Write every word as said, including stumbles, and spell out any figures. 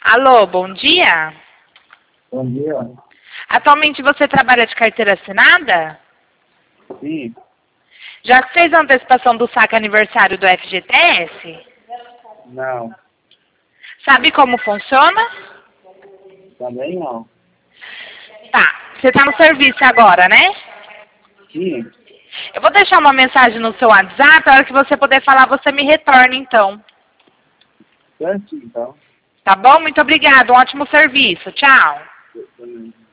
Alô, bom dia. Bom dia. Atualmente você trabalha de carteira assinada? Sim. Já fez a antecipação do saque aniversário do F G T S? Não. Sabe como funciona? Também não. Tá, você está no serviço agora, né? Sim. Eu vou deixar uma mensagem no seu WhatsApp, a hora que você puder falar, você me retorna então. Certo, então. Tá bom? Muito obrigada, um ótimo serviço. Tchau. Eu também.